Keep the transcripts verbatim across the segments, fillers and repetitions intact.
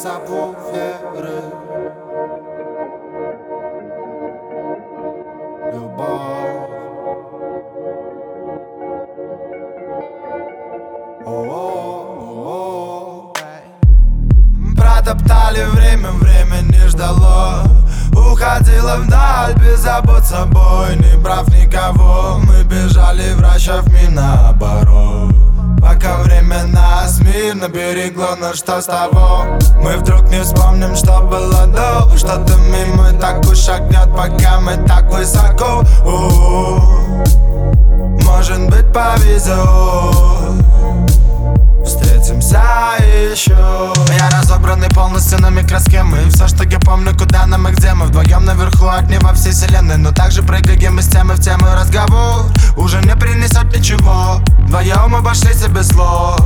сабвуферы. Любовь. О-о-о-о. Протоптали время, время не ждало. Уходила вдаль, без забот собой, не прав никого. Мы бежали, вращав ми наоборот. Пока время нас мирно берегло, но что с того? Мы вдруг не вспомним, что было до. Что-то мимо так уж шагнет, пока мы так высоко. У-у-у. Может быть, повезет, встретимся еще. Я разобранный полностью на микросхемы. И все, что я помню, куда нам и где мы. Вдвоем наверху огни во всей вселенной. Но также прыгаем из темы в тему. Разговор уже не принесет ничего. Вдвоем обошлись без слов.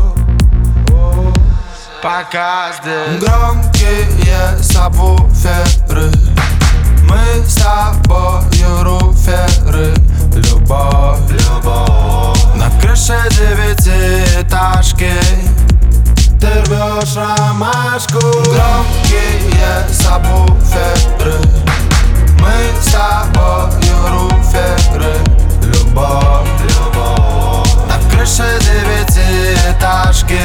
Пока здесь громкие сабвуферы. Мы с тобою руферы. Любовь, любовь. На крыше девятиэтажки ты рвешь ромашку. Громкие сабвуферы. Мы с тобою руферы. Любовь, любовь. На крыше девятиэтажки.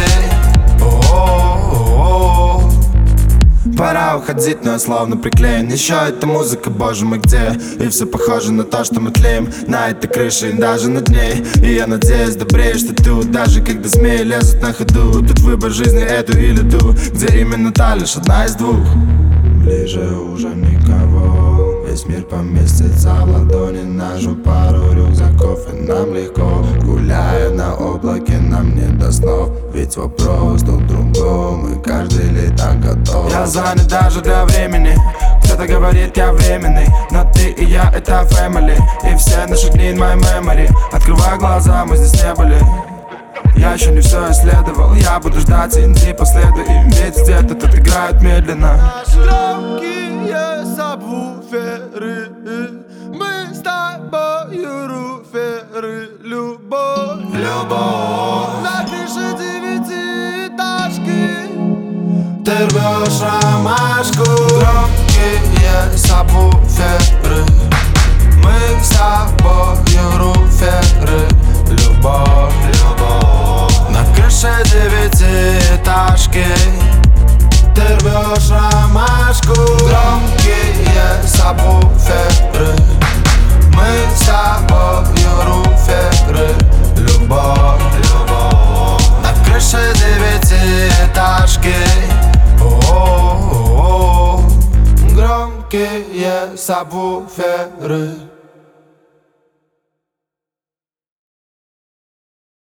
О-о-о-о. Пора уходить, но я словно приклеен. Еще эта музыка, боже мой, где? И все похоже на то, что мы тлеем на этой крыше и даже над ней. И я надеюсь, добреешь ты тут, даже когда змеи лезут на ходу. Тут выбор жизни, эту или ту, где именно та лишь одна из двух. Ближе уже никого. Весь мир поместится в ладони. Нашу пару рюкзаков, и нам легко. Гуляя на облаке, нам не до снов. Ведь вопрос тут в другом, и каждый летак готов. Я занят даже для времени. Кто-то говорит, я временный, но ты и я — это family. И все наши дни in my memory. Открывай глаза, мы здесь не были. Я еще не все исследовал. Я буду ждать, и ты последуй им. Ведь где-то тут играют медленно. Наши громкие сабвуферы. Мы с тобою руферы. Любовь, любовь. На крыше девятиэтажки ты рвешь ромашку. Громкие сабвуферы. Мы с тобою руферы. Любовь, любовь. На крыше девятиэтажки ты рвешь ромашку. Громкие сабвуферы. Мы с тобою руферы. Любовь, любовь. На крыше девятиэтажки. О-о-о-о. Громкие сабвуферы.